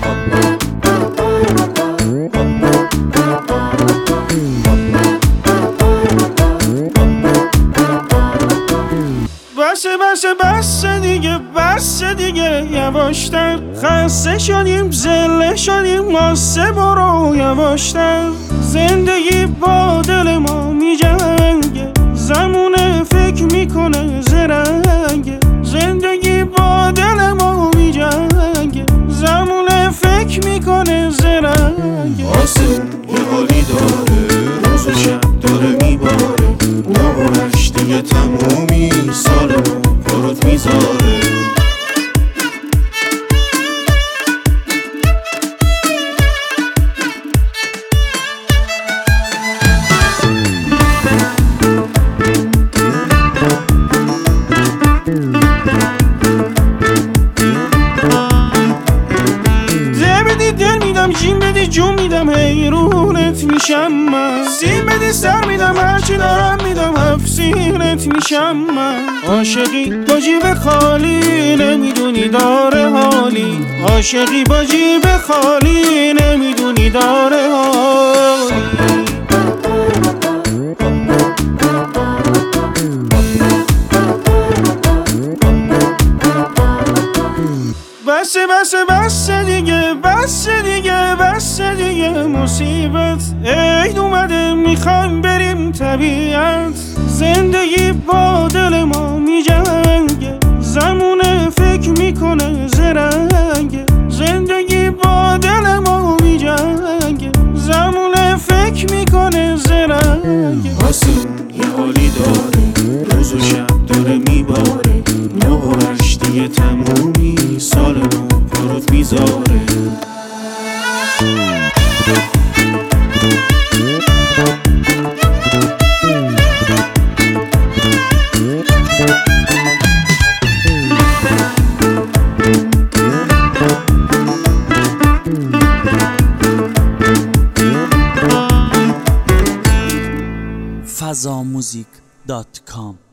بسه دیگه بسه دیگه یواشتر، خسته شدیم زله شدیم واسه برو یواشتر. زندگی با دل ما می جنگه، زمونه فکر میکنه زرنگه. زندگی با دل ما می جنگه، زمونه فکر میکنه زرنگه. آسمون یه حالی داره، روز و شب داره میباره، نامونش دیگه تمومی سالمون پروت میذاره. دل میدم جیم بدی جون میدم حیرونت میشم من. سیم بدی سر میدم هرچی دارم میدم افسینت میشم من. عاشقی با جیب خالی نمیدونی داره حالی، عاشقی با جیب خالی نمیدونی داره حالی. بسه دیگه بسه دیگه بسه دیگه مصیبت عید اومده میخوایم بریم طبیعت. زندگی با دل ما میجنگه، زمونه فکر میکنه زرنگه. زندگی با دل ما میجنگه، زمونه فکر میکنه زرنگه. آسمون یه حالی داره، روز و شب داره میباره، نوهش دیگه تمومی سالمون پروت میذاره. fazamuzik.com